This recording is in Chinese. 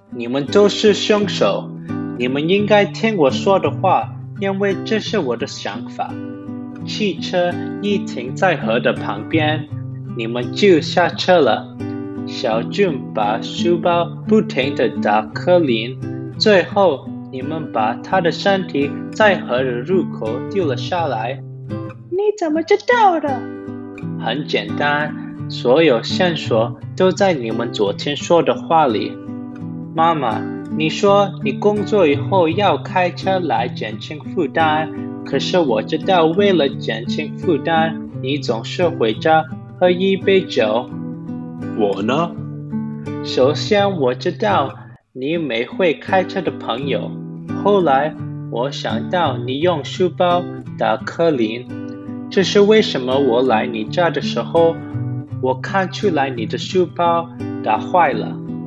你们都是凶手，你们应该听我说的话，因为这是我的想法。汽车一停在河的旁边，你们就下车了。小俊把书包不停地打柯林，最后你们把他的身体在河的入口丢了下来。 你怎么知道的？ 很简单，所有线索都在你们昨天说的话里。妈妈，你说你工作以后要开车来减轻负担，可是我知道为了减轻负担，你总是回家喝一杯酒。 我呢？ 首先我知道你没会开车的朋友，后来我想到你用书包打柯林，这是为什么我来你家的时候，我看出来你的书包打坏了。